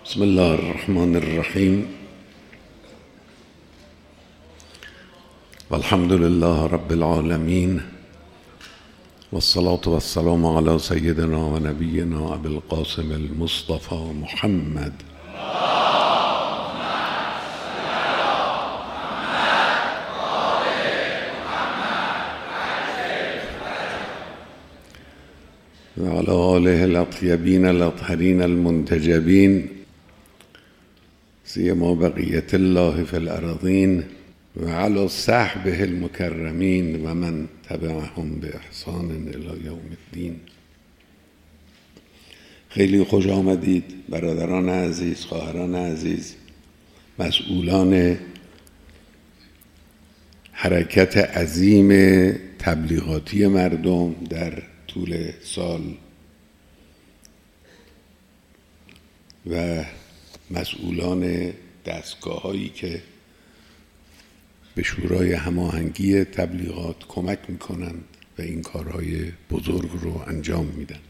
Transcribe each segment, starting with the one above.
بسم الله الرحمن الرحیم والحمد لله رب العالمین والصلاة والسلام على سيدنا و نبینا ابی القاسم المصطفى محمد. و علی آله الاطیبین الاطهرین المنتجبین سیما بقیة الله فی الارضین و علی صحبه المکرمین و من تبعهم باحسان الی یوم الدین. خیلی خوش آمدید برادران عزیز، خواهران عزیز، مسئولان حرکت عظیم تبلیغاتی مردم در طول سال و مسئولان دستگاه‌هایی که به شورای هماهنگی تبلیغات کمک میکنند و این کارهای بزرگ رو انجام میدن.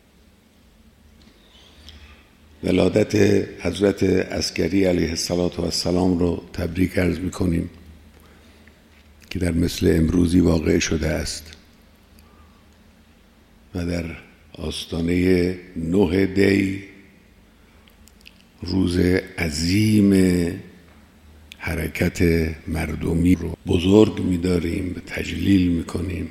ولادت حضرت عسگری علیه السلام رو تبریک عرض میکنیم که در مثل امروزی واقع شده است و در آستانه 9 دی روز عظیم حرکت مردمی رو بزرگ می‌داریم و تجلیل می‌کنیم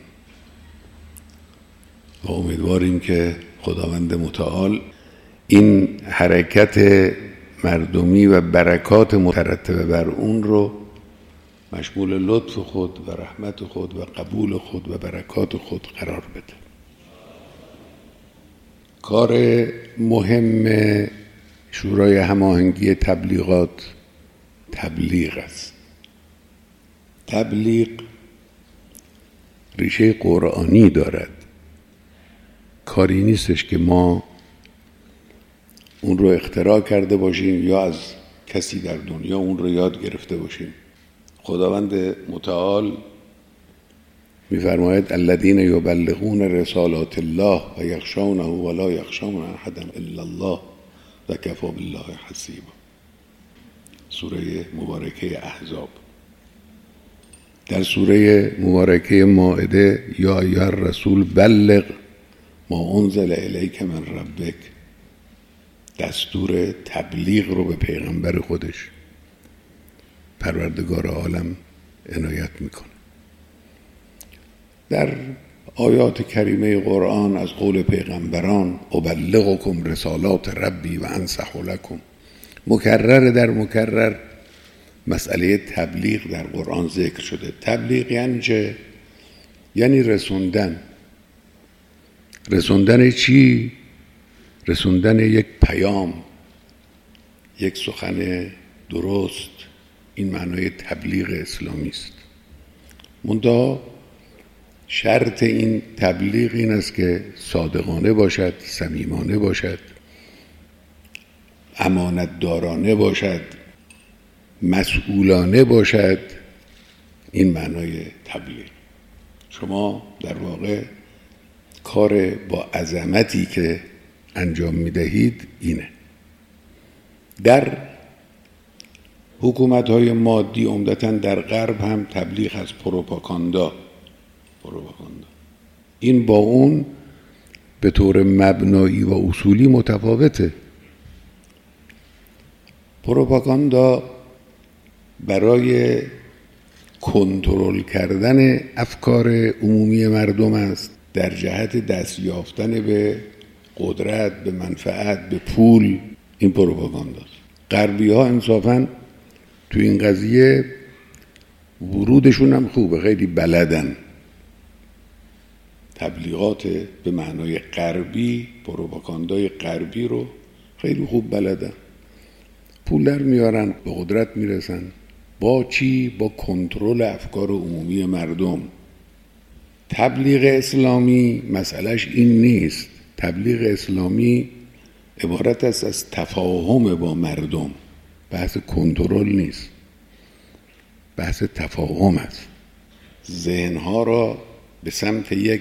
و امیدواریم که خداوند متعال این حرکت مردمی و برکات مترتب بر اون رو مشمول لطف خود و رحمت خود و قبول خود و برکات خود قرار بده. کار مهم شورای هماهنگی تبلیغات تبلیغ است. تبلیغ ریشه قرآنی دارد. کاری نیستش که ما اون رو اختراع کرده باشیم یا از کسی در دنیا اون رو یاد گرفته باشیم. خداوند متعال می‌فرماید الذین یبلغون رسالات الله و یخشونه و لا یخشون احدا الا الله و کفی بالله حسیبا. سوره مبارکه احزاب. در سوره مبارکه مائده یا ایها الرسول بلغ ما انزل الیک من ربک، دستور تبلیغ رو به پیغمبر خودش پروردگار عالم عنایت میکنه. در آیات کریمه قرآن از قول پیغمبران ابلغکم رسالات ربی و انصح لکم، مکرر در مکرر مسئله تبلیغ در قرآن ذکر شده. تبلیغ یعنی چه؟ یعنی رسوندن. رسوندن چی؟ رسوندن یک پیام، یک سخن درست. این معنای تبلیغ اسلامی است. منتها شرط این تبلیغ این است که صادقانه باشد، صمیمانه باشد، امانتدارانه باشد، مسئولانه باشد. این معنای تبلیغ. شما در واقع کار با عظمتی که انجام میدهید اینه. در حکومت‌های مادی عمدتاً در غرب هم تبلیغ از پروپاگاندا. این با اون به طور مبنایی و اصولی متفاوته. پروپاگاندا برای کنترل کردن افکار عمومی مردم است، در جهت دست یافتن به قدرت، به منفعت، به پول. این پروپاگانداست. غربی‌ها انصافاً تو این قضیه ورودشون هم خوبه، خیلی بلدن. تبلیغات به معنای غربی، پروپاگاندای غربی رو خیلی خوب بلدن. پول در میارن، به قدرت میرسن. با چی؟ با کنترل افکار عمومی مردم. تبلیغ اسلامی مسئلهش این نیست. تبلیغ اسلامی عبارت است از تفاهم با مردم. بحث کنترل نیست، بحث تفاهم است. ذهنها را به سمت یک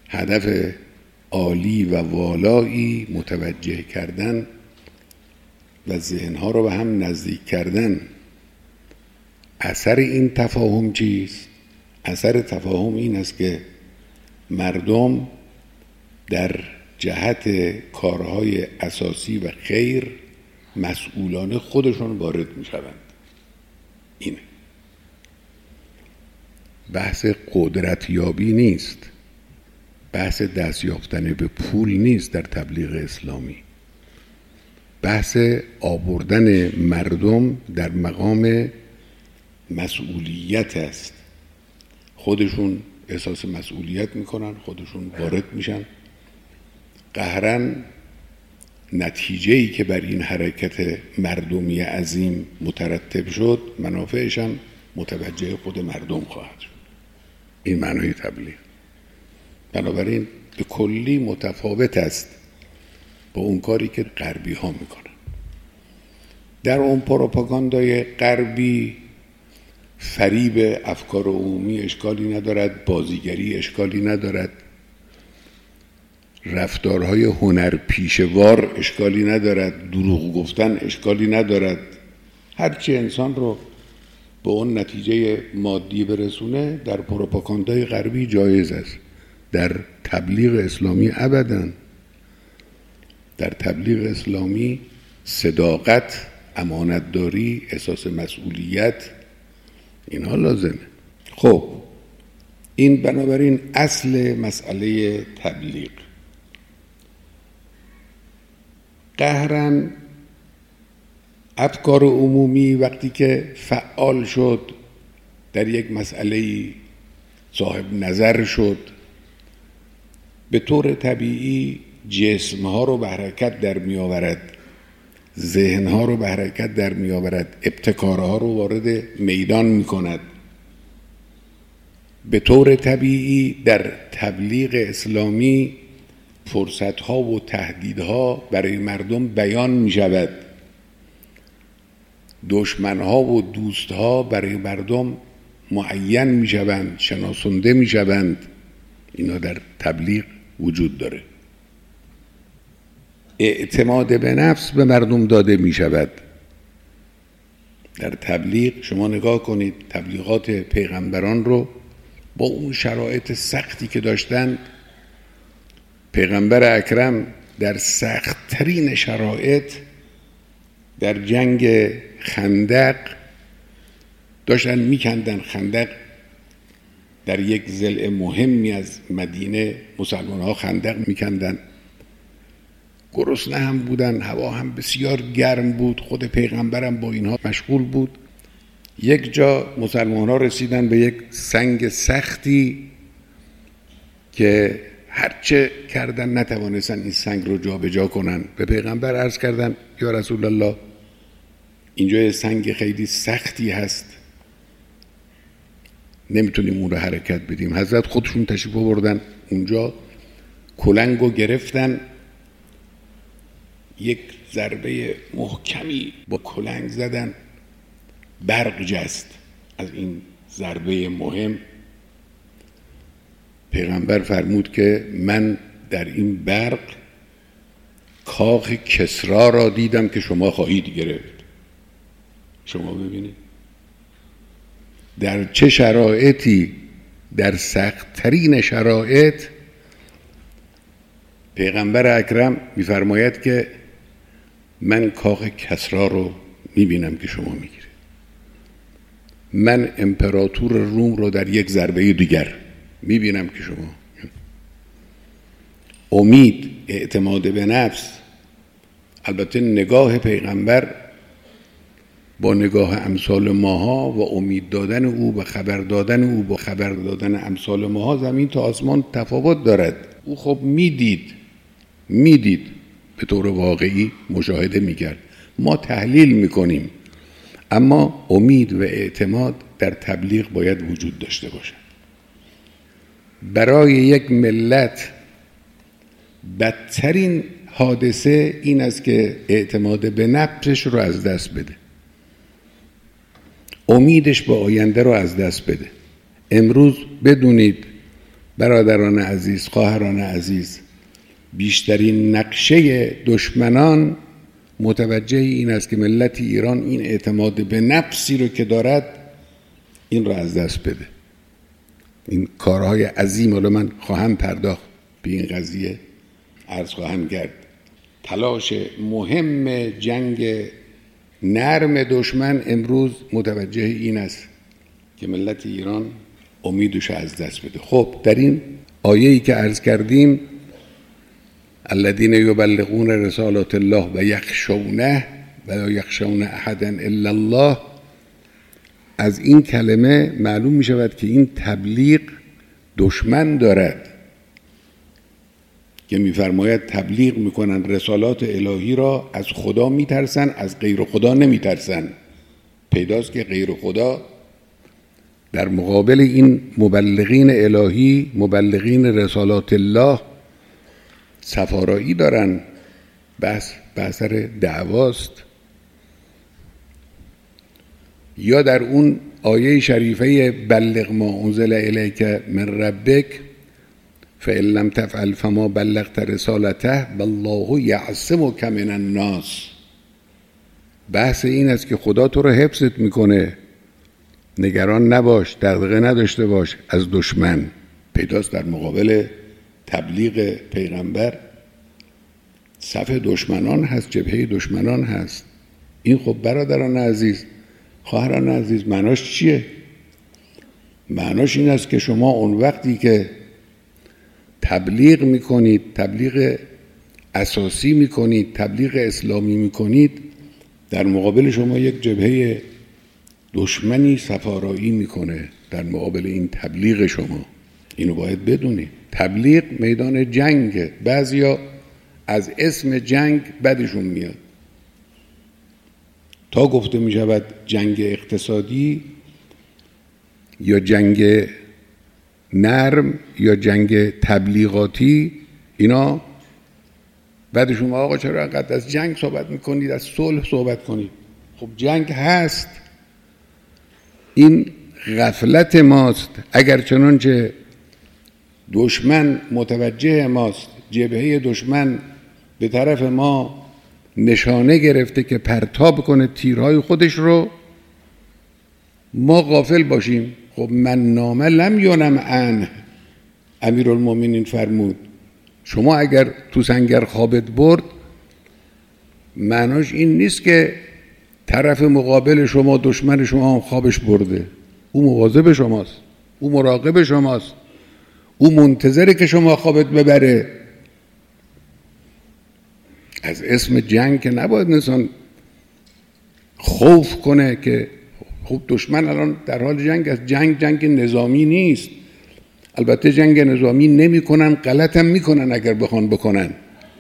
هدف عالی و والایی متوجه کردن و ذهنها رو به هم نزدیک کردن، اثر این تفاهم چیست؟ اثر تفاهم این است که مردم در جهت کارهای اساسی و خیر مسئولانه خودشون وارد می شوند. اینه. بحث قدرت یابی نیست، بحث دست یافتن به پول نیست در تبلیغ اسلامی، بحث آوردن مردم در مقام مسئولیت است. خودشون احساس مسئولیت میکنن، خودشون وارد میشن. قهرن نتیجه‌ای که بر این حرکت مردمی عظیم مترتب شد، منافعش هم متوجه خود مردم خواهد شد. این معنای تبلیغ. بنابراین به کلی متفاوت است با اون کاری که غربی ها میکنن. در اون پروپاگاندای غربی فریب افکار عمومی اشکالی ندارد، بازیگری اشکالی ندارد، رفتارهای هنرپیشه‌وار اشکالی ندارد، دروغ گفتن اشکالی ندارد. هرچی انسان رو به اون نتیجه مادی برسونه در پروپاگاندای غربی جایز است. در تبلیغ اسلامی ابداً. در تبلیغ اسلامی صداقت، امانتداری، احساس مسئولیت، اینها لازمه. خب این بنابراین اصل مسئله تبلیغ. قهرن افکار عمومی وقتی که فعال شد، در یک مسئله صاحب نظر شد، به طور طبیعی جسمها رو به حرکت در می آورد، ذهنها رو به حرکت در می آورد، ابتکارها رو وارد میدان می کند. به طور طبیعی در تبلیغ اسلامی فرصتها و تهدیدها برای مردم بیان می شود، دشمنها و دوستها برای مردم معین می شوند، شناسنده می شوند. اینا در تبلیغ وجود داره. اعتماد به نفس به مردم داده می شود. در تبلیغ شما نگاه کنید تبلیغات پیغمبران رو، با اون شرایط سختی که داشتن، پیغمبر اکرم در سخت‌ترین شرایط در جنگ خندق داشتن میکندن. خندق در یک ضلع مهمی از مدینه مسلمان ها خندق میکندن. گرسنه هم بودن، هوا هم بسیار گرم بود، خود پیغمبرم با اینها مشغول بود. یک جا مسلمان ها رسیدن به یک سنگ سختی که هرچه کردن نتوانستن این سنگ رو جا به جا کنن. به پیغمبر عرض کردن یا رسول الله اینجا یه سنگ خیلی سختی هست، نمیتونیم اون رو حرکت بدیم. حضرت خودشون تشریف آوردن اونجا، کلنگو گرفتن، یک ضربه محکمی با کلنگ زدن، برق جست از این ضربه مهم. پیغمبر فرمود که من در این برق کاخ کسری را دیدم که شما خواهید گرفت. شما ببینید در چه شرایطی، در سخت‌ترین شرایط پیغمبر اکرم می‌فرماید که من کاخ کسری رو می‌بینم که شما می‌گیرید. من امپراتور روم رو در یک ضربه دیگر می‌بینم که شما. امید، اعتماد به نفس، البته نگاه پیغمبر با نگاه امثال ماها و امید دادن او و خبر دادن او با خبر دادن امثال ماها زمین تا آسمان تفاوت دارد. او خب میدید به طور واقعی مشاهده میکرد، ما تحلیل میکنیم. اما امید و اعتماد در تبلیغ باید وجود داشته باشد. برای یک ملت بدترین حادثه این است که اعتماد به نفسش رو از دست بده، امیدش به آینده رو از دست بده. امروز بدونید برادران عزیز، خواهران عزیز، بیشترین نقشه دشمنان متوجه این است که ملت ایران این اعتماد به نفسی رو که دارد این رو از دست بده. این کارهای عظیم رو من خواهم پرداخت به این قضیه، عرض خواهم کرد. تلاش مهم جنگ نرم دشمن امروز متوجه این است که ملت ایران امیدش از دست بده. خب در این آیه‌ای که عرض کردیم الذین یبلغون رسالات الله و یخشونه و لا یخشون احدا الا الله، از این کلمه معلوم می شود که این تبلیغ دشمن دارد که می‌فرماید تبلیغ میکنن رسالات الهی را، از خدا میترسن، از غیر خدا نمیترسن. پیداست که غیر خدا در مقابل این مبلغین الهی، مبلغین رسالات الله، سفارایی دارن، بس سر دعواست. یا در اون آیه شریفه بلغ ما انزل الیک من ربک فإن لم تفعل فما بلغت رسالته والله یعصمک من الناس، بحث این است که خدا تو رو حفظت میکنه، نگران نباش، دغدغه نداشته باش از دشمن. پیداست در مقابل تبلیغ پیغمبر صف دشمنان هست، جبهه دشمنان هست. این خب برادران عزیز، خواهران عزیز، معناش چیه؟ معناش این است که شما اون وقتی که تبلیغ میکنید، تبلیغ اساسی میکنید، تبلیغ اسلامی میکنید، در مقابل شما یک جبهه دشمنی سفارایی میکنه در مقابل این تبلیغ شما. اینو باید بدونید. تبلیغ میدان جنگه. بعضیا از اسم جنگ بدشون میاد. تا گفته میشود جنگ اقتصادی یا جنگ نرم یا جنگ تبلیغاتی، اینا بعدشون آقا چرا انقدر از جنگ صحبت میکنید، از صلح صحبت کنید؟ خب جنگ هست. این غفلت ماست. اگر چنانچه دشمن متوجه ماست، جبهه دشمن به طرف ما نشانه گرفته که پرتاب کنه تیرهای خودش رو، ما غافل باشیم. خب من نام لم ینم عنه، امیرالمومنین فرمود شما اگر تو سنگر خوابت برد، معناش این نیست که طرف مقابل شما، دشمن شما هم خوابش برده. او مواظب شماست، او مراقب شماست، او منتظره که شما خوابت ببره. از اسم جنگ که نباید انسان خوف کنه که خب دشمن الان در حال جنگ است. جنگ نظامی نیست. البته جنگ نظامی نمی کنن، غلط هم می کنن اگر بخوان بکنن.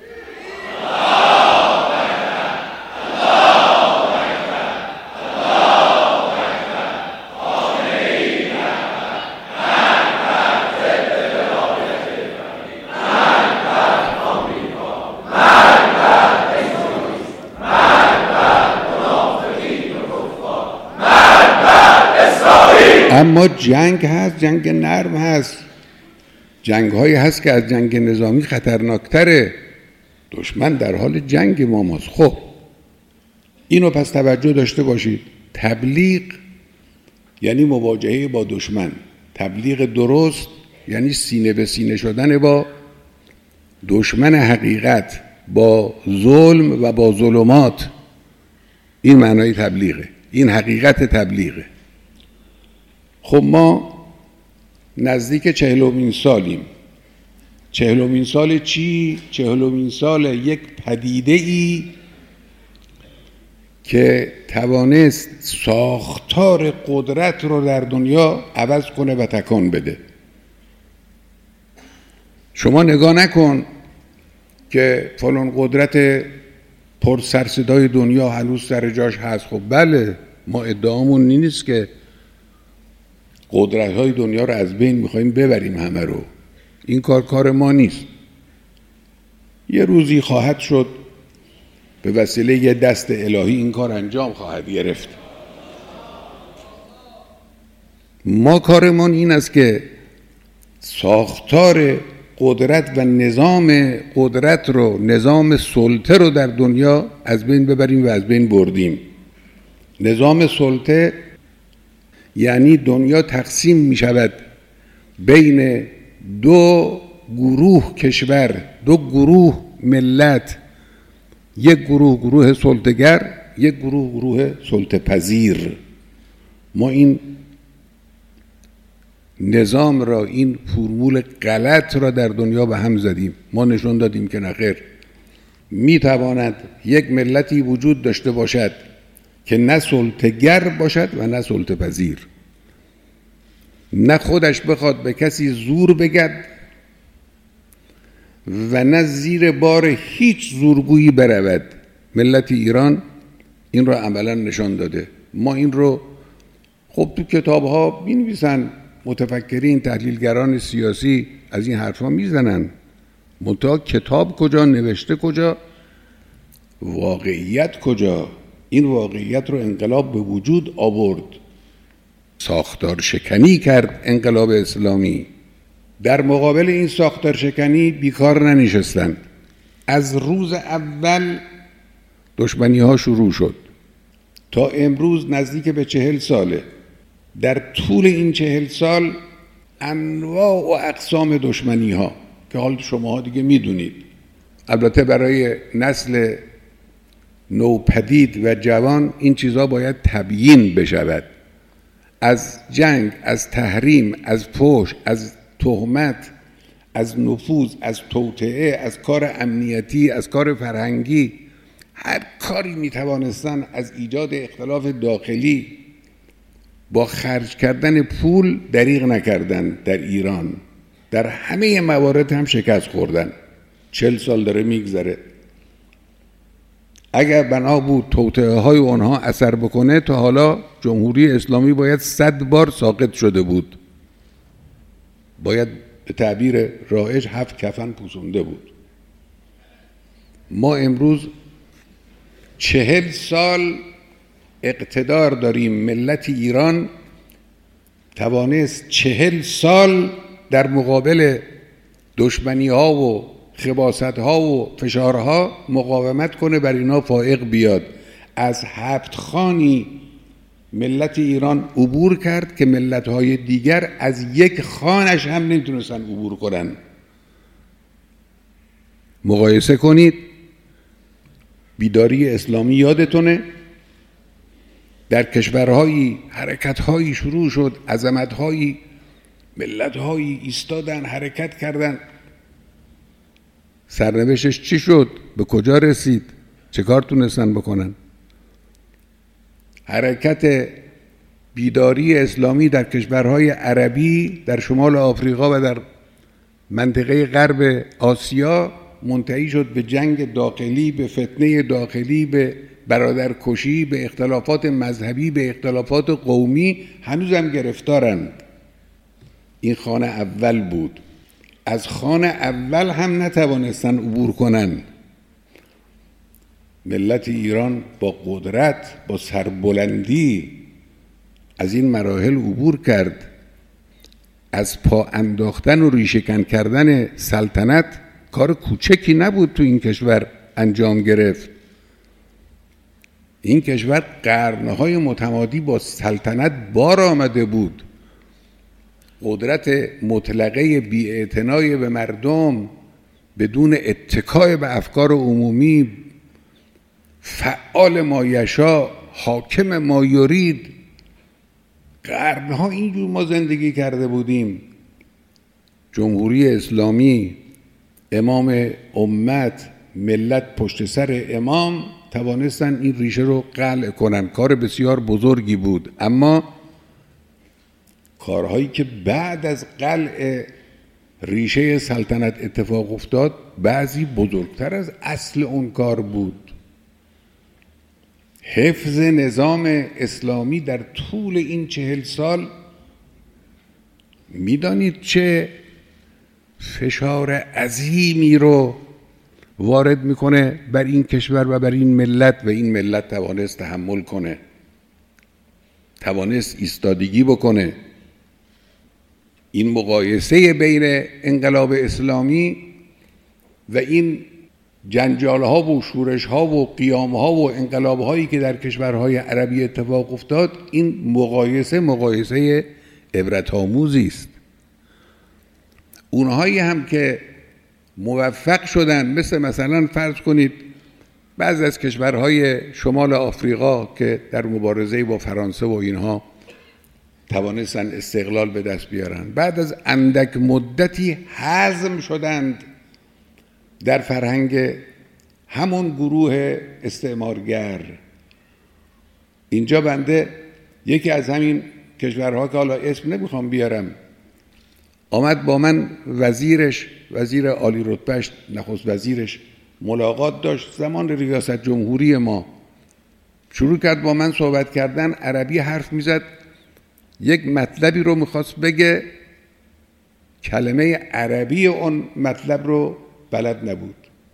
اما جنگ هست، جنگ نرم هست، جنگ هایی هست که از جنگ نظامی خطرناکتره. دشمن در حال جنگ ما ماست. خب اینو پس توجه داشته باشید. تبلیغ یعنی مواجهه با دشمن. تبلیغ درست یعنی سینه به سینه شدن با دشمن حقیقت، با ظلم و با ظلمات. این معنای تبلیغه، این حقیقت تبلیغه. خب ما نزدیک 40مین سالیم. 40مین سال چی؟ 40مین سال یک پدیده ای که توانست ساختار قدرت رو در دنیا عوض کنه و تکان بده. شما نگاه نکن که فلان قدرت پر سرصدای دنیا هنوز سر جاش هست. خب بله، ما ادعامون نیست که قدرت‌های دنیا رو از بین می‌خوایم ببریم همه رو. این کار ما نیست. یه روزی خواهد شد به وسیله یه دست الهی این کار انجام خواهد گرفت. ما کارمان این است که ساختار قدرت و نظام قدرت رو، نظام سلطه رو در دنیا از بین ببریم و از بین بردیم. نظام سلطه یعنی دنیا تقسیم می شود بین دو گروه کشور، دو گروه ملت، یک گروه گروه سلطه‌گر، یک گروه گروه سلطه پذیر. ما این نظام را، این فرمول غلط را در دنیا به هم زدیم. ما نشون دادیم که نخیر، می تواند یک ملتی وجود داشته باشد که نه سلطه‌گر باشد و نه سلطه پذیر، نه خودش بخواد به کسی زور بگد و نه زیر بار هیچ زورگویی برود. ملت ایران این را عملا نشان داده. ما این رو خب تو کتاب ها می نویسن، متفکرین، تحلیلگران سیاسی از این حرفا میزنن، منتها کتاب کجا، نوشته کجا، واقعیت کجا؟ این واقعیت رو انقلاب به وجود آورد، ساختار شکنی کرد انقلاب اسلامی. در مقابل این ساختار شکنی بیکار ننشستند. از روز اول دشمنی ها شروع شد تا امروز نزدیک به 40 ساله. در طول این 40 سال انواع و اقسام دشمنی ها که حال شما دیگه میدونید. البته برای نسل نوپدید و جوان این چیزها باید تبیین بشود. از جنگ، از تحریم، از فحش، از تهمت، از نفوذ، از توطئه، از کار امنیتی، از کار فرهنگی، هر کاری میتوانستن از ایجاد اختلاف داخلی با خرج کردن پول دریغ نکردن. در ایران در همه موارد هم شکست خوردن. 40 سال داره میگذره. اگر بنا بود توطئه های اونها اثر بکنه تا حالا جمهوری اسلامی باید 100 بار ساقط شده بود، باید به تعبیر رایج 7 کفن پوسونده بود. ما امروز 40 سال اقتدار داریم. ملت ایران توانست 40 سال در مقابل دشمنی ها و خباثت ها و فشارها مقاومت کنه، بر اینا فائق بیاد. از 7 خانی ملت ایران عبور کرد که ملت های دیگر از یک خانش هم نمیتونستن عبور کنن. مقایسه کنید. بیداری اسلامی یادتونه در کشورهایی حرکتهایی شروع شد، عظمتهایی، ملتهایی ایستادن، حرکت کردن. سرنوشتش چی شد؟ به کجا رسید؟ چه کار تونستن بکنن؟ حرکت بیداری اسلامی در کشورهای عربی، در شمال آفریقا و در منطقه غرب آسیا منتهی شد به جنگ داخلی، به فتنه داخلی، به برادرکشی، به اختلافات مذهبی، به اختلافات قومی. هنوزم گرفتارند. این خانه اول بود. از خانه اول هم نتوانستن عبور کنن. ملت ایران با قدرت، با سربلندی از این مراحل عبور کرد. از پا انداختن و ریشه‌کن کردن سلطنت کار کوچکی نبود تو این کشور انجام گرفت. این کشور قرنهای متمادی با سلطنت بار آمده بود. قدرت مطلقه بی‌اعتنای به مردم، بدون اتکای به افکار عمومی، فعال ما یشاء، حاکم ما یرید. قرنها اینجور ما زندگی کرده بودیم. جمهوری اسلامی، امام امت، ملت پشت سر امام توانستن این ریشه رو قلع کنن. کار بسیار بزرگی بود. اما کارهایی که بعد از قلع ریشه سلطنت اتفاق افتاد بعضی بزرگتر از اصل اون کار بود. حفظ نظام اسلامی در طول این 40 سال میدانید چه فشار عظیمی رو وارد میکنه بر این کشور و بر این ملت، و این ملت توانست تحمل کنه، توانست ایستادگی بکنه. این مقایسه بین انقلاب اسلامی و این جنجال ها و شورش ها و قیام ها و انقلاب هایی که در کشورهای عربی اتفاق افتاد، این مقایسه عبرت آموزی است. اونهایی هم که موفق شدن، مثلا فرض کنید بعضی از کشورهای شمال آفریقا که در مبارزه با فرانسه و اینها توانستن استقلال به دست بیارن، بعد از اندک مدتی هضم شدند در فرهنگ همون گروه استعمارگر. اینجا بنده یکی از همین کشورها که حالا اسم نمیخوام بیارم آمد با من وزیر عالی رتبهش، نخست وزیرش ملاقات داشت زمان ریاست جمهوری ما. شروع کرد با من صحبت کردن، عربی حرف میزد، یک مطلبی رو میخواست بگه، کلمه عربی اون مطلب رو بلد نبود.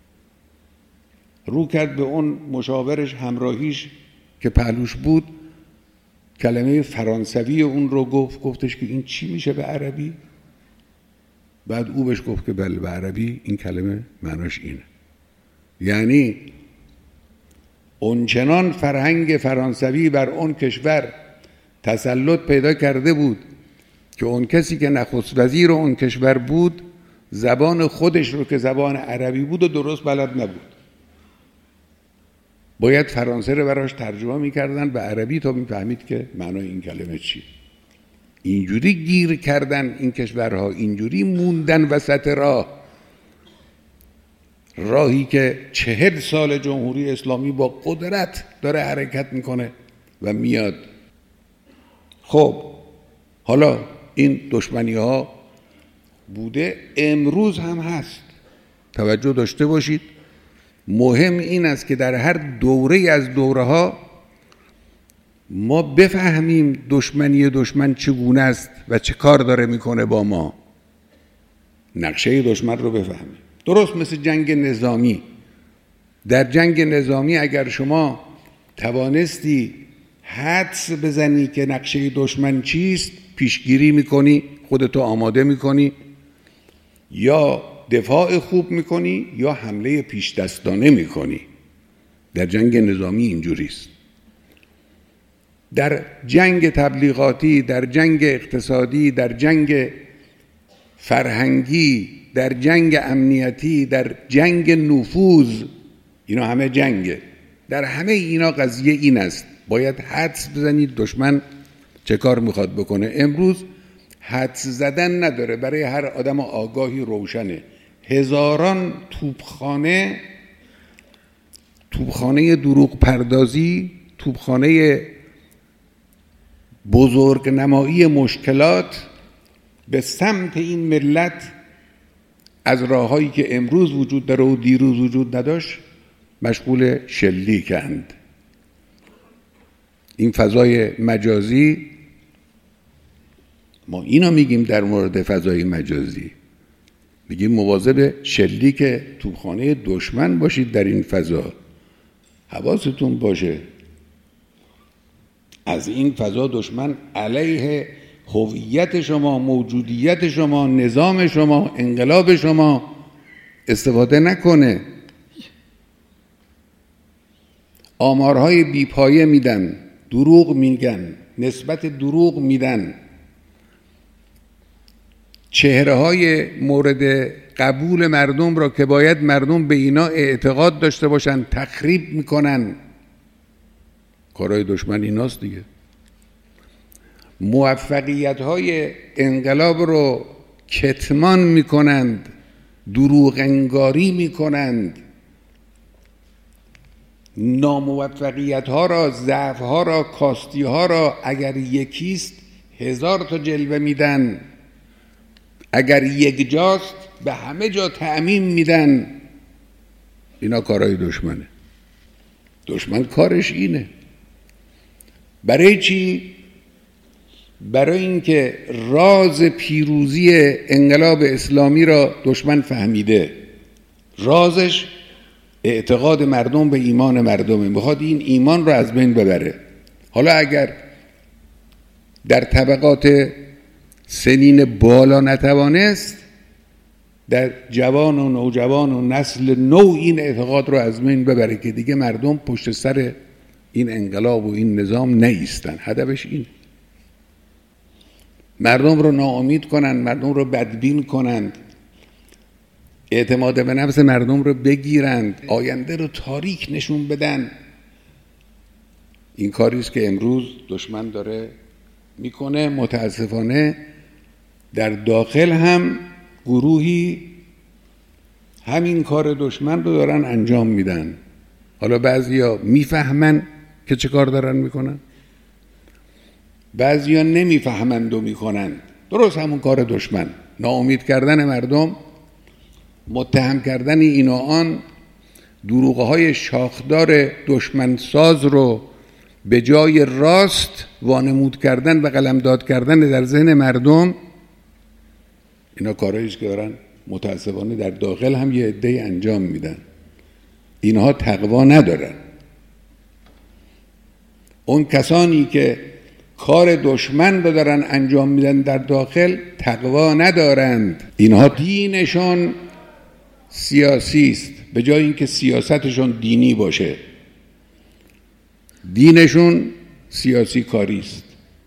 رو کرد به اون مشاورش همراهیش که پهلوش بود، کلمه فرانسوی اون رو گفتش که این چی میشه به عربی؟ بعد او بهش گفت که بله به عربی این کلمه معناش اینه. یعنی اونچنان فرهنگ فرانسوی بر اون کشور تسلط پیدا کرده بود که اون کسی که نخست وزیر اون کشور بود زبان خودش رو که زبان عربی بود و درست بلد نبود، باید فرانسه رو براش ترجمه میکردن به عربی تا میفهمید که معنای این کلمه چی. اینجوری گیر کردن این کشورها، اینجوری موندن وسط راهی که 40 سال جمهوری اسلامی با قدرت داره حرکت میکنه و میاد. خب حالا این دشمنی ها بوده، امروز هم هست. توجه داشته باشید، مهم این است که در هر دوره از دوره ها ما بفهمیم دشمن چگونه است و چه کار داره میکنه با ما، نقشه دشمن رو بفهمیم. درست مثل جنگ نظامی. در جنگ نظامی اگر شما توانستی حدس بزنی که نقشه دشمن چیست، پیشگیری میکنی، خودتو آماده میکنی، یا دفاع خوب میکنی یا حمله پیش دستانه میکنی. در جنگ نظامی اینجوریست. در جنگ تبلیغاتی، در جنگ اقتصادی، در جنگ فرهنگی، در جنگ امنیتی، در جنگ نفوذ، اینا همه جنگه. در همه اینا قضیه این است، باید حدس بزنید دشمن چه کار میخواد بکنه. امروز حدس زدن نداره، برای هر آدم آگاهی روشنه. هزاران توپخانه دروغ پردازی، توپخانه بزرگ نمایی مشکلات به سمت این ملت از راههایی که امروز وجود داره و دیروز وجود نداشت مشغول شلیکند. این فضای مجازی، ما اینا میگیم در مورد فضای مجازی، میگیم مواظب شلیک توپخانه دشمن باشید در این فضا. حواستون باشه از این فضا دشمن علیه هویت شما، موجودیت شما، نظام شما، انقلاب شما استفاده نکنه. آمارهای بیپایه میدن، دروغ میگن، نسبت دروغ میدن، چهره‌های مورد قبول مردم را که باید مردم به اینا اعتقاد داشته باشن تخریب میکنن. کارهای دشمن ایناست دیگه. موفقیت‌های انقلاب رو کتمان میکنند، دروغ انگاری میکنند، ناموفقیت‌ها را، ضعف‌ها را، کاستی‌ها را اگر یکیست 1000 تا جلوه میدن، اگر یک جاست به همه جا تعمیم میدن. اینا کارهای دشمنه. دشمن کارش اینه. برای چی؟ برای اینکه راز پیروزی انقلاب اسلامی را دشمن فهمیده. رازش اعتقاد مردم به ایمان مردمه، میخواد این ایمان را از بین ببره. حالا اگر در طبقات سنین بالا نتوانست، در جوان و نوجوان و نسل نو این اعتقاد رو از بین ببره که دیگه مردم پشت سر این انقلاب و این نظام نیستن. هدفش این مردم رو ناامید کنند، مردم رو بدبین کنند، اعتماد به نفس مردم رو بگیرند، آینده رو تاریک نشون بدن. این کاری است که امروز دشمن داره میکنه. متاسفانه در داخل هم گروهی همین کار دشمن رو دارن انجام میدن. حالا بعضیا میفهمن که چه کار دارن میکنن، بعضیا نمیفهمند و میکنن درست همون کار دشمن. ناامید کردن مردم، متهم کردن این و آن، دروغ‌های شاخدار دشمن ساز رو به جای راست وانمود کردن و قلمداد کردن در ذهن مردم، اینا کارهایی است که دارن متاسفانه در داخل هم یه عده‌ای انجام میدن. اینها تقوا ندارن. اون کسانی که کار دشمن رو دارن انجام میدن در داخل تقوا ندارند. اینها دینشون سیاسی است به جای اینکه سیاستشون دینی باشه. دینشون سیاسی کاری است.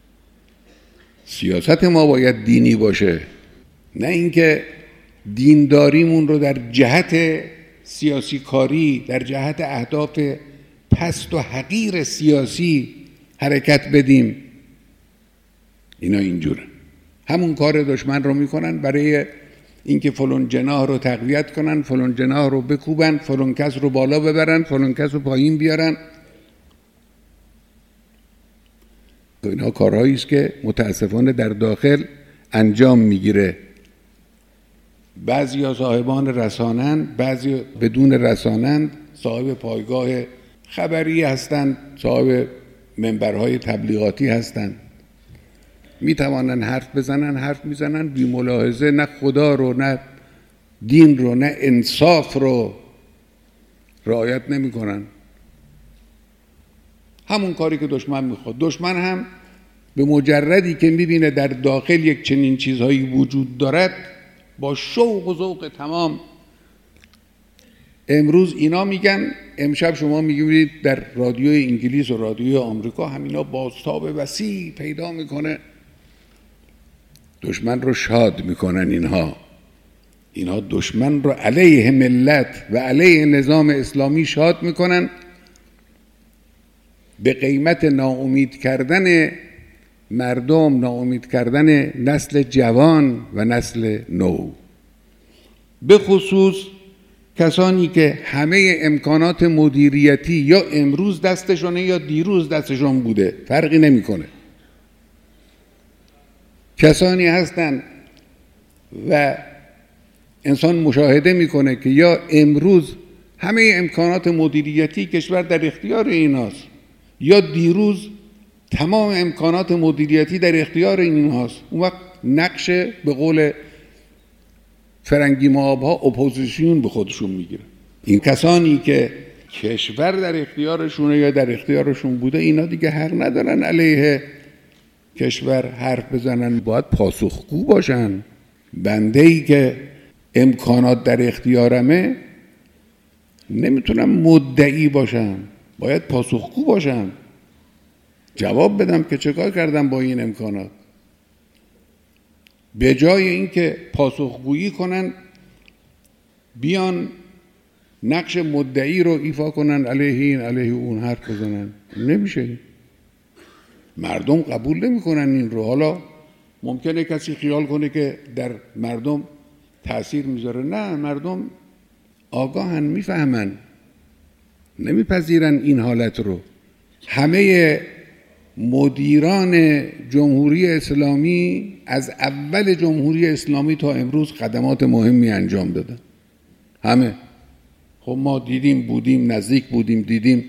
سیاست ما باید دینی باشه، نه اینکه دینداریمون رو در جهت سیاسی کاری، در جهت اهداف پست و حقیر سیاسی حرکت بدیم. اینا اینجوره، همون کار دشمن رو میکنن برای اینکه فلان جناح رو تقویت کنن، فلان جناح رو بکوبن، فلان کس رو بالا ببرن، فلان کس رو پایین بیارن. اینا کارهایی است که متاسفانه در داخل انجام میگیره. بعضی ها صاحبان رسانند، بعضی بدون رسانند، صاحب پایگاه خبری هستند، صاحب منبرهای تبلیغاتی هستند، میتوانن حرف بزنن، حرف میزنن بی ملاحظه، نه خدا رو، نه دین رو، نه انصاف رو رعایت نمی کنن. همون کاری که دشمن میخواد. دشمن هم به مجردی که میبینه در داخل یک چنین چیزهایی وجود دارد، با شوق و ذوق تمام. امروز اینا میگن، امشب شما میگید در رادیوی انگلیس و رادیوی آمریکا همینا بازتاب وسیع پیدا میکنه. دشمن رو شاد میکنن اینها دشمن رو علیه ملت و علیه نظام اسلامی شاد میکنن به قیمت ناامید کردن مردم، ناامید کردن نسل جوان و نسل نو. به خصوص کسانی که همه امکانات مدیریتی یا امروز دستشونه یا دیروز دستشون بوده، فرقی نمیکنه. کسانی هستن و انسان مشاهده میکنه که یا امروز همه امکانات مدیریتی کشور در اختیار ایناست، یا دیروز تمام امکانات مدیریتی در اختیار ایناست. اون وقت نقش به قول فرنگی مآب‌ها اپوزیسیون به خودشون میگیره. این کسانی که کشور در اختیارشونه یا در اختیارشون بوده، اینا دیگه حق ندارن علیه کشور حرف بزنن، باید پاسخگو باشن. بنده‌ای که امکانات در اختیارمه نمیتونم مدعی باشم، باید پاسخگو باشم، جواب بدم که چه کار کردم با این امکانات. به جای اینکه پاسخگویی کنن بیان نقش مدعی رو ایفا کنن، علیه این علیه اون حرف بزنن. نمیشه، مردم قبول نمیکنن این رو. حالا ممکنه کسی خیال کنه که در مردم تأثیر میذاره. نه، مردم آگاهن، میفهمن، نمیپذیرن این حالت رو. همه مدیران جمهوری اسلامی از اول جمهوری اسلامی تا امروز خدمات مهمی انجام دادن. همه. خب ما دیدیم، بودیم، نزدیک بودیم، دیدیم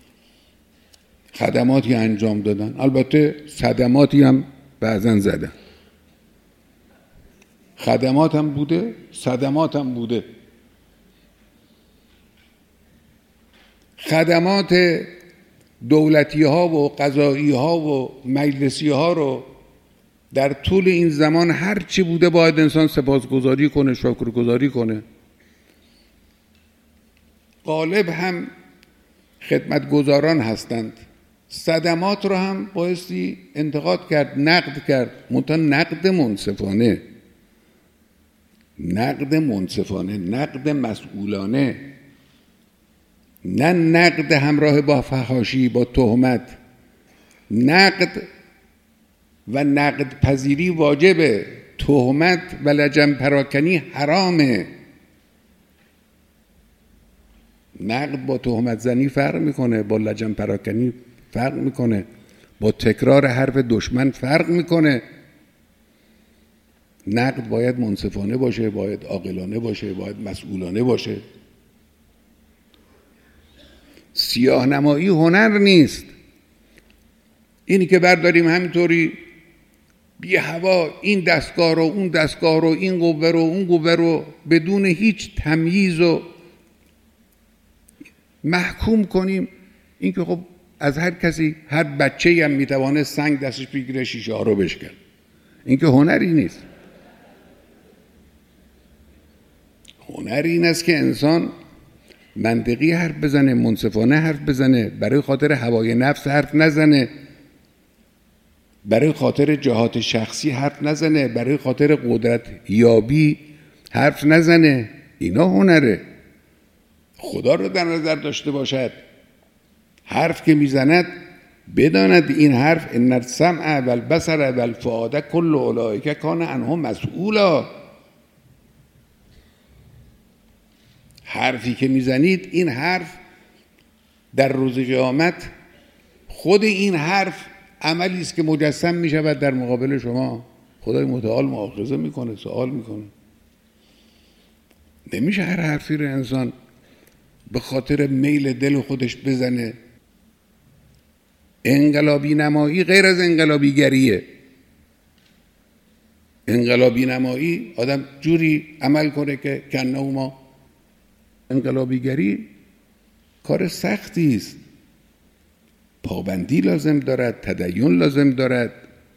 خدماتی انجام دادن. البته صدماتی هم بعضن زدن. خدمات هم بوده، صدمات هم بوده. خدمات دولتی ها و قضایی ها و مجلسی ها رو در طول این زمان هر چی بوده باید انسان سپاسگزاری کنه، شکرگزاری کنه. غالب هم خدمتگزاران هستند. صدمات رو هم بایستی انتقاد کرد، نقد کرد، منتها نقد منصفانه، نقد منصفانه، نقد مسئولانه، نه نقد همراه با فحاشی، با تهمت. نقد و نقد پذیری واجبه، تهمت و لجن پراکنی حرامه. نقد با تهمت زنی فرق میکنه، با لجن پراکنی فرق میکنه، با تکرار حرف دشمن فرق میکنه. نقد باید منصفانه باشه، باید عاقلانه باشه، باید مسئولانه باشه. سیاه نمایی هنر نیست. اینی که برداریم همینطوری بی هوا این دستگاه رو، اون دستگاه رو، این قوه رو، اون قوه رو بدون هیچ تمییز و محکوم کنیم، این که خب از هر کسی، هر بچه‌ای هم میتوانه سنگ دستش بگیره شیشه ها رو بشکنه. این که هنری نیست. هنر این است که انسان منطقی حرف بزنه، منصفانه حرف بزنه، برای خاطر هوای نفس حرف نزنه، برای خاطر جهات شخصی حرف نزنه، برای خاطر قدرت یابی حرف نزنه. اینا هنره. خدا رو در نظر داشته باشد. حرف که میزند بداند این حرف ان السمع و البصر و الفؤاد کل اولئک کان عنه مسئولا. حرفی که میزنید، این حرف در روز قیامت، خود این حرف عملی است که مجسم میشود در مقابل شما. خدای متعال مؤاخذه میکنه، سوال میکنه. نمیشه هر حرفی رو انسان به خاطر میل دل خودش بزنه. انقلابی نمایی غیر از انقلابیگریه. انقلابی نمایی آدم جوری عمل کنه که کنه ما. انقلابیگری کار سختی است، پابندی لازم دارد، تدین لازم دارد.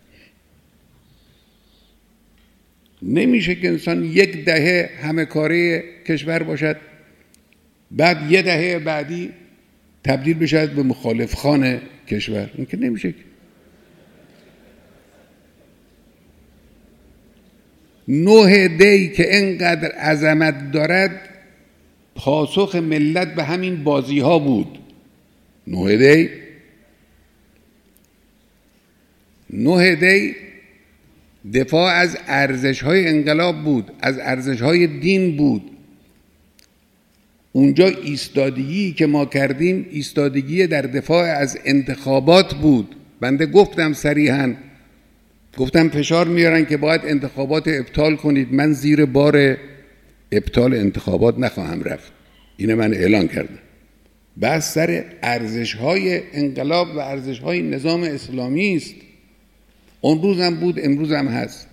نمیشه که انسان یک دهه همه کاره کشور باشد، بعد یه دهه بعدی تبدیل بشد به مخالف خانه کشور. این که نمیشه. 9 دی که اینقدر عظمت دارد، پاسخ ملت به همین بازی ها بود. 9 دی دفاع از ارزش های انقلاب بود، از ارزش های دین بود. اونجا ایستادگی که ما کردیم، ایستادگی در دفاع از انتخابات بود. بنده گفتم صریحاً، گفتم فشار میارن که باید انتخابات ابطال کنید، من زیر بار ابطال انتخابات نخواهم رفت. اینه من اعلان کردم. بس سر ارزش‌های انقلاب و ارزش‌های نظام اسلامی است. اون روز هم بود، امروز هم هست.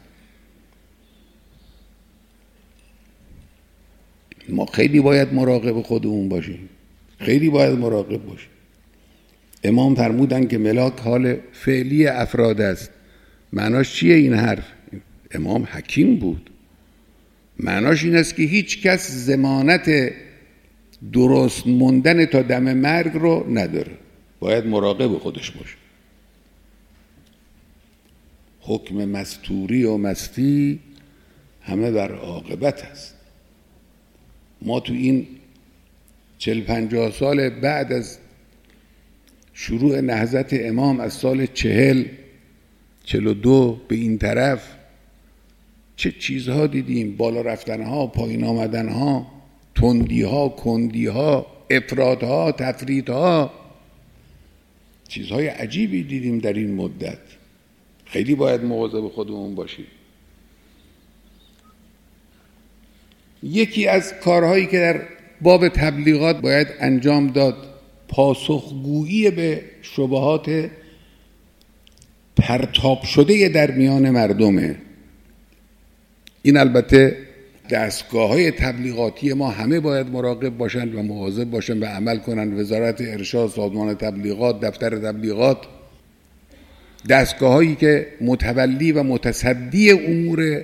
ما خیلی باید مراقب خودمون باشیم، خیلی باید مراقب باشیم. امام فرمودن که ملاک حال فعلی افراد است. معناش چیه این حرف؟ امام حکیم بود. معناش این است که هیچ کس ضمانت درست موندن تا دم مرگ رو نداره. باید مراقب خودش باشه. حکم مستوری و مستی همه بر عاقبت است. ما تو این 40-50 سال بعد از شروع نهضت امام، از سال 40-42 به این طرف، چه چیزها دیدیم. بالا رفتنها، پایین آمدنها، تندیها، کندیها، افراطها، تفریطها، چیزهای عجیبی دیدیم در این مدت. خیلی باید مواظب خودمون باشیم. یکی از کارهایی که در باب تبلیغات باید انجام داد، پاسخگویی به شبهات پرتاب شده در میان مردمه. این البته دستگاه‌های تبلیغاتی ما همه باید مراقب باشند و مواظب باشند و عمل کنند. وزارت ارشاد، سازمان تبلیغات، دفتر تبلیغات، دستگاه‌هایی که متولی و متصدی امور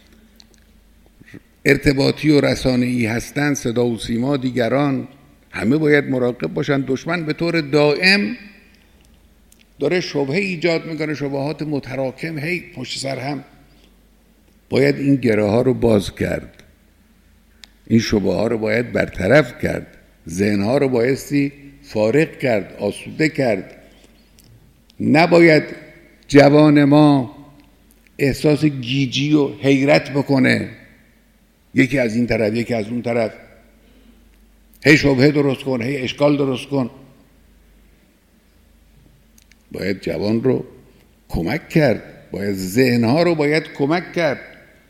ارتباطی و رسانه‌ای هستند، صدا و سیما، دیگران، همه باید مراقب باشن. دشمن به طور دائم داره شبهه ایجاد میکنه، شبهات متراکم هی پشت سر هم. باید این گره ها رو باز کرد، این شبهه ها رو باید برطرف کرد، ذهن ها رو بایستی فارغ کرد، آسوده کرد. نباید جوان ما احساس گیجی و حیرت بکنه، یکی از این طرف یکی از اون طرف، هی شبهه درست کن، هی اشکال درست کن. باید جوان رو کمک کرد، باید ذهنها رو باید کمک کرد.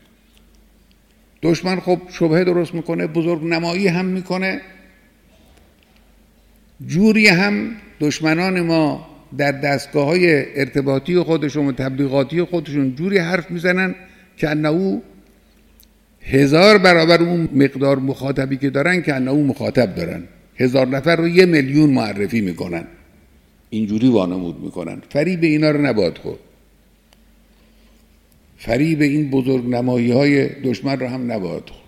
دشمن خب شبهه درست میکنه، بزرگ نمایی هم میکنه. جوری هم دشمنان ما در دستگاه‌های ارتباطی خودشون و تبلیغاتی خودشون جوری حرف میزنن که انه 1000 برابر اون مقدار مخاطبی که دارن که انه مخاطب دارن. 1000 نفر رو 1 میلیون معرفی میکنن، اینجوری وانمود میکنن. فریب اینا رو نباید خورد، فریب این بزرگ نمایی های دشمن رو هم نباید خورد.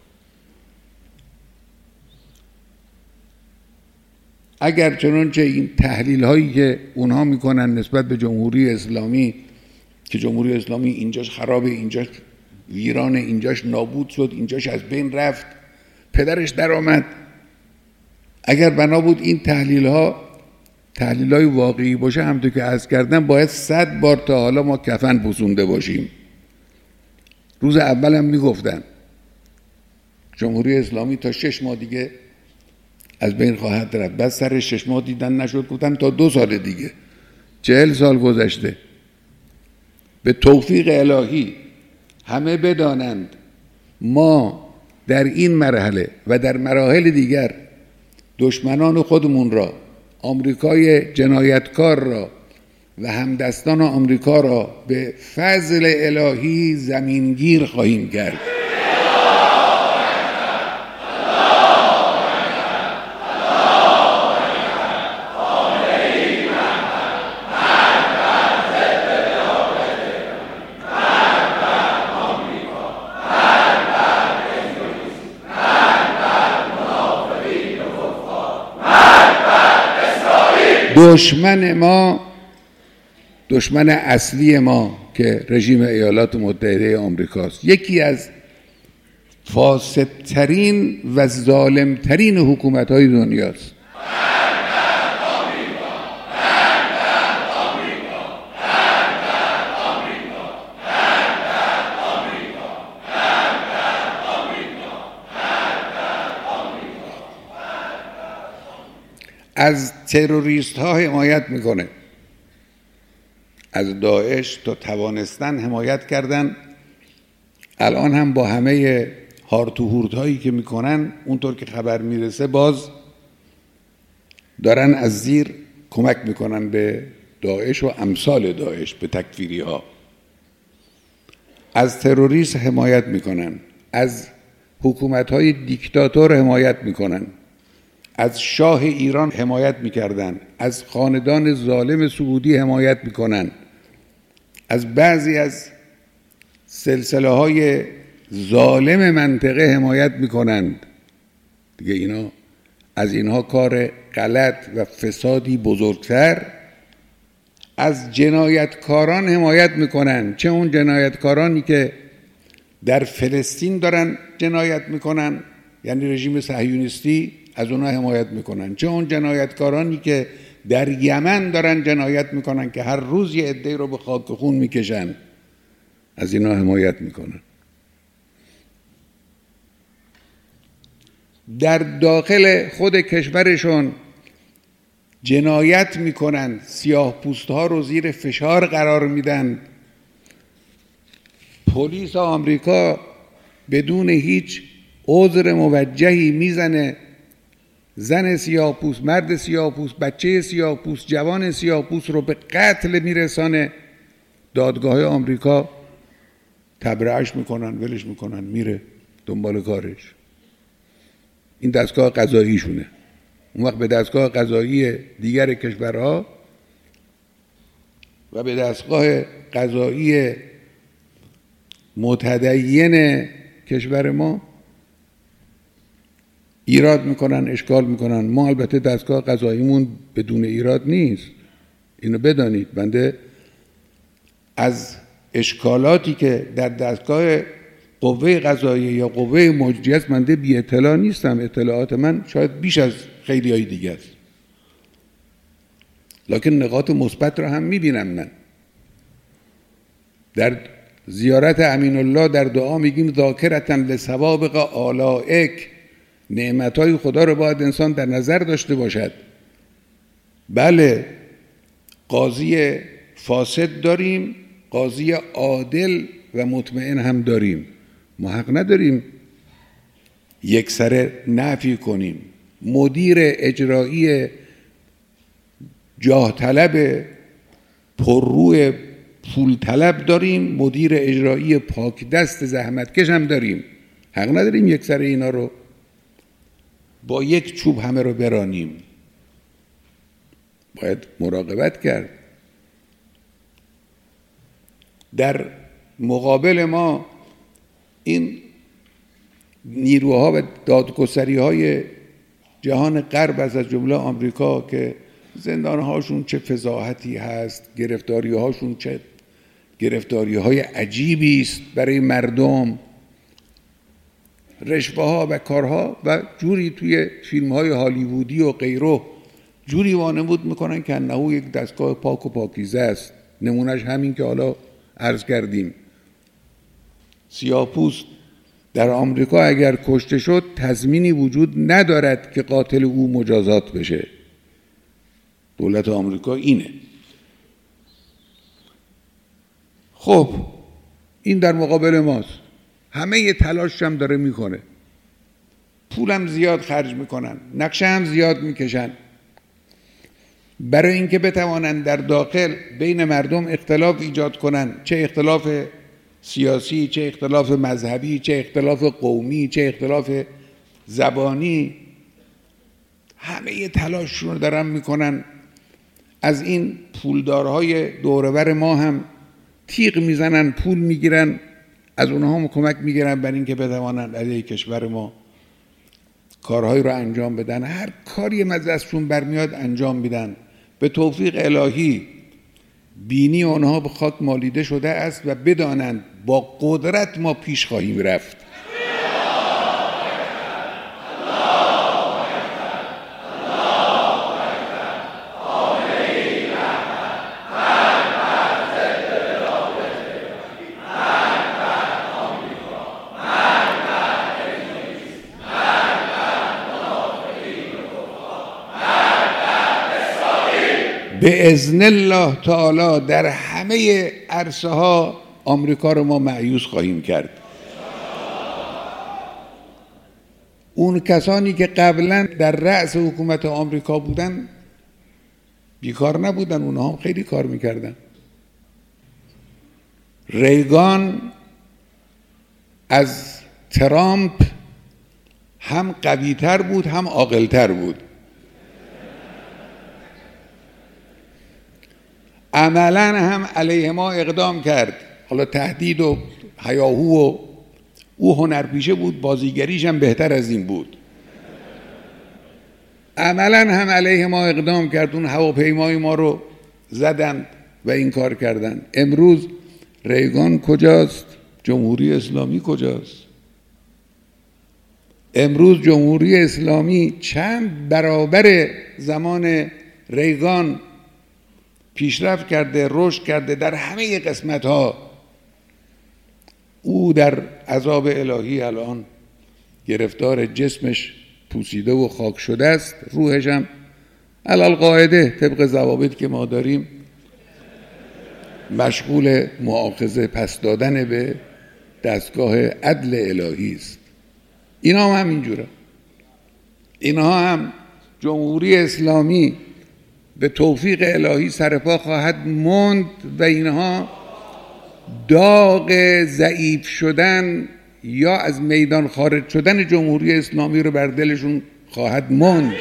اگر چنانچه این تحلیل هایی که اونها میکنن نسبت به جمهوری اسلامی که جمهوری اسلامی اینجاش خرابه، اینجاش ویرانه، اینجاش نابود شد، اینجاش از بین رفت، پدرش در آمد، اگر بنا بود این تحلیل های واقعی باشه، همونطور که عرض کردم باید 100 بار تا حالا ما کفن پوسونده باشیم. روز اول هم میگفتن جمهوری اسلامی تا 6 ماه دیگه از بین خواهد رفت. بعد سر 6 ماه دیدن نشد، گفتن تا 2 سال دیگه. 40 سال گذشته. به توفیق الهی همه بدانند ما در این مرحله و در مراحل دیگر دشمنان خودمون را، آمریکای جنایتکار را و همدستان آمریکا را به فضل الهی زمینگیر خواهیم کرد. دشمن اصلی ما که رژیم ایالات متحده آمریکاست، یکی از فاسدترین و ظالمترین حکومت‌های دنیاست. از تروریست ها حمایت میکنه، از داعش تا توانستن حمایت کردن. الان هم با همه هارت و هورت هایی که میکنن، اونطور که خبر میرسه باز دارن از زیر کمک میکنن به داعش و امثال داعش، به تکفیری ها. از تروریست حمایت میکنن، از حکومت های دیکتاتور حمایت میکنن، از شاه ایران حمایت میکردن، از خاندان ظالم سعودی حمایت میکنن، از بعضی از سلسله های ظالم منطقه حمایت میکنند. دیگه اینا از اینها کار غلط و فسادی بزرگتر از جنایتکاران حمایت میکنن. چه اون جنایتکارانی که در فلسطین دارن جنایت میکنن، یعنی رژیم صهیونیستی، از اونها حمایت میکنن، چه اون جنایتکارانی که در یمن دارن جنایت میکنن که هر روز یه عده‌ای رو به خاک خون میکشن، از اینا حمایت میکنن. در داخل خود کشورشون جنایت میکنن، سیاه پوستها رو زیر فشار قرار میدن. پلیس آمریکا بدون هیچ عذر موجهی میزنه زن سیاه‌پوست، مرد سیاه‌پوست، بچه سیاه‌پوست، جوان سیاه‌پوست رو به قتل میرسانه. دادگاه آمریکا تبرئه‌اش میکنن، ولش میکنن، میره دنبال کارش. این دستگاه قضاییشونه. اون وقت به دستگاه قضایی دیگر کشورها و به دستگاه قضایی متدین کشور ما ایراد میکنن، اشکال میکنن. ما البته دستگاه قضاییمون بدون ایراد نیست، اینو بدانید. بنده از اشکالاتی که در دستگاه قوه قضاییه یا قوه مجریه است بنده بی اطلاع نیستم. اطلاعات من شاید بیش از خیلی های دیگه است، لکن نقاط مثبت را هم میبینم. من در زیارت امین الله در دعا میگیم ذاکرة لسوابق آلائک، نعمتهای خدا رو باید انسان در نظر داشته باشد. بله، قاضی فاسد داریم، قاضی عادل و مطمئن هم داریم. ما حق نداریم یک سره نفی کنیم. مدیر اجرایی جاه طلب پرروی پول طلب داریم، مدیر اجرایی پاک دست زحمتکش هم داریم. حق نداریم یک سره اینا رو با یک چوب همه رو برانیم. باید مراقبت کرد. در مقابل ما این نیروها و دادگستری‌های جهان غرب از جمله آمریکا که زندانهاشون چه فضاحتی هست، گرفتاری‌هاشون چه گرفتاری‌های عجیبی است برای مردم، رشوه‌ها و کارها و جوری توی فیلم‌های هالیوودی و غیره جوری وانمود میکنن که انه یک دستگاه پاک و پاکیزه است. نمونهش همین که حالا عرض کردیم. سیاه‌پوست در آمریکا اگر کشته شد تضمینی وجود ندارد که قاتل او مجازات بشه. دولت آمریکا اینه. خب این در مقابل ماست. همه یه تلاش هم داره میکنه، پولم زیاد خرج میکنن، نقشه هم زیاد میکشن برای اینکه بتوانند در داخل بین مردم اختلاف ایجاد کنن، چه اختلاف سیاسی، چه اختلاف مذهبی، چه اختلاف قومی، چه اختلاف زبانی. همه یه تلاششون رو دارن میکنن. از این پولدارهای دورور ما هم تیغ میزنن، پول میگیرن، از اونها هم کمک میگیرن برای اینکه بتوانند علیه کشور ما کارهایی رو انجام بدن. هر کاری از دستشون برمیاد انجام میدن. به توفیق الهی بینی آنها به خاک مالیده شده است و بدانند با قدرت ما پیش خواهیم رفت. به اذن الله تعالی در همه عرصه ها آمریکا رو ما مأیوس خواهیم کرد. اون کسانی که قبلا در رأس حکومت آمریکا بودن بیکار نبودن، اونها هم خیلی کار میکردن. ریگان از ترامپ هم قوی‌تر بود هم عاقل‌تر بود. عملاً هم علیه ما اقدام کرد. حالا تهدید و هیاهو و او هنرپیشه بود، بازیگریش هم بهتر از این بود. عملاً هم علیه ما اقدام کرد، اون هواپیمای ما رو زدن و این کار کردن. امروز ریگان کجاست؟ جمهوری اسلامی کجاست؟ امروز جمهوری اسلامی چند برابر زمان ریگان پیشرفت کرده، رشد کرده در همه قسمت‌ها. او در عذاب الهی الان گرفتار، جسمش پوسیده و خاک شده است، روحش هم علالقاعده طبق ضوابطی که ما داریم مشغول مؤاخذه پس دادن به دستگاه عدل الهی است. اینا هم اینجوره. اینا هم جمهوری اسلامی به توفیق الهی سرپا خواهد ماند و اینها داغ ضعیف شدن یا از میدان خارج شدن جمهوری اسلامی رو بر دلشون خواهد ماند.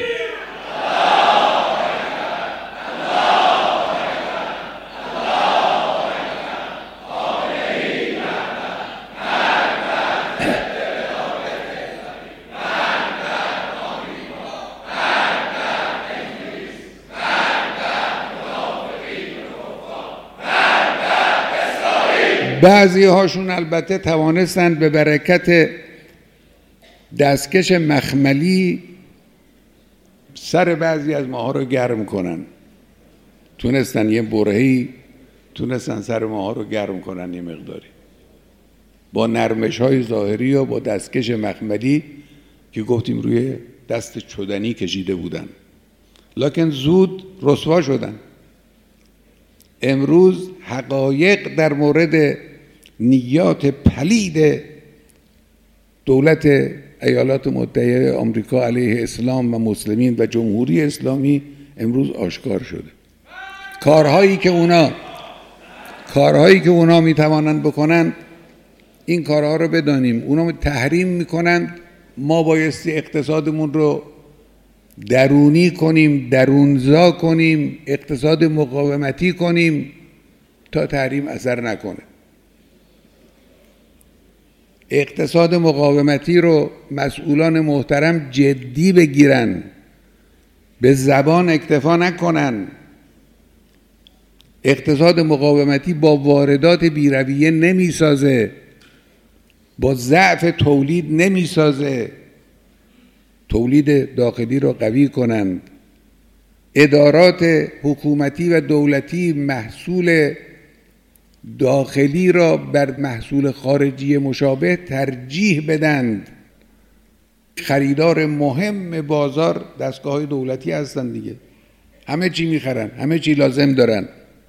بعضی هاشون البته توانستند به برکت دستکش مخملی سر بعضی از ماها رو گرم کنن، تونستن یه برهی تونستن سر ماها رو گرم کنن یه مقداری با نرمش های ظاهری و با دستکش مخملی که گفتیم روی دست چدنی کشیده بودن، لکن زود رسوا شدن. امروز حقایق در مورد نیات پلید دولت ایالات متحده آمریکا علیه اسلام و مسلمین و جمهوری اسلامی امروز آشکار شده. کارهایی که اونا میتوانند بکنند، این کارها رو بدانیم. اونا تحریم میکنند، ما بایستی اقتصادمون رو درونی کنیم، درونزا کنیم، اقتصاد مقاومتی کنیم تا تحریم اثر نکنه. اقتصاد مقاومتی رو مسئولان محترم جدی بگیرن، به زبان اکتفا نکنن. اقتصاد مقاومتی با واردات بی‌رویه نمیسازه، با ضعف تولید نمیسازه. تولید داخلی رو قوی کنند. ادارات حکومتی و دولتی محصول داخلی را بر محصول خارجی مشابه ترجیح بدند. خریدار مهم بازار دستگاه‌های دولتی هستند دیگه، همه چی میخرن، همه چی لازم دارن.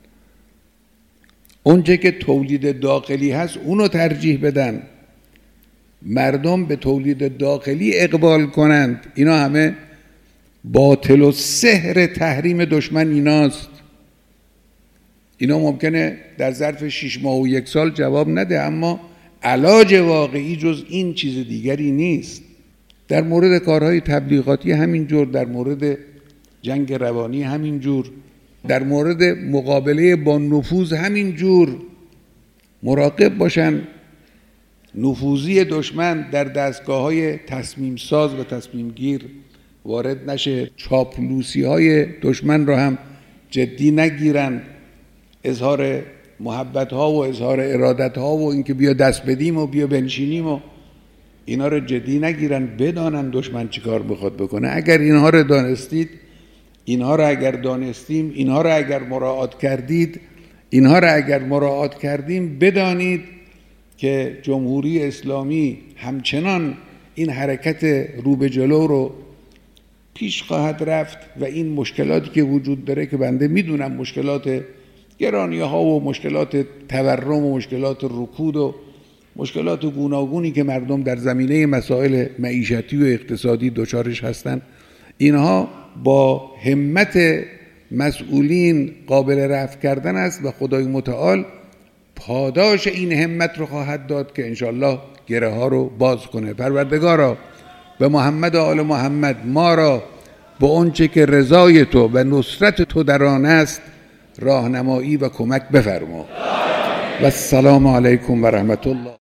اونچه که تولید داخلی هست اونو ترجیح بدن، مردم به تولید داخلی اقبال کنند. اینا همه باطل و سحر تحریم دشمن ایناست. اینا ممکنه در ظرف 6 ماه و 1 سال جواب نده، اما علاج واقعی جز این چیز دیگری نیست. در مورد کارهای تبلیغاتی همینجور، در مورد جنگ روانی همینجور، در مورد مقابله با نفوذ همینجور. مراقب باشن نفوذی دشمن در دستگاه‌های تصمیم ساز و تصمیم گیر وارد نشه. چاپلوسی‌های دشمن رو هم جدی نگیرن. اظهار محبت‌ها و اظهار ارادت‌ها و اینکه بیا دست بدیم و بیا بنشینیم و اینا رو جدی نگیرن. بدانن دشمن چیکار بخواد بکنه. اگر اینها رو دانستید، اینها رو اگر دانستیم، اینها رو اگر مراعات کردید، اینها رو اگر مراعات کردیم، بدانید که جمهوری اسلامی همچنان این حرکت رو به جلو رو پیش خواهد رفت و این مشکلاتی که وجود داره که بنده میدونم مشکلات گرانی‌ها و مشکلات تورم و مشکلات رکود و مشکلات گوناگونی که مردم در زمینه مسائل معیشتی و اقتصادی دچارش هستن، اینها با همت مسئولین قابل رفع کردن است و خدای متعال پاداش این همت رو خواهد داد که انشالله گره ها رو باز کنه. پروردگارا به محمد و آل محمد ما را به آنچه که رضای تو و نصرت تو در آن است راهنمایی و کمک بفرما. و السلام علیکم و رحمت الله.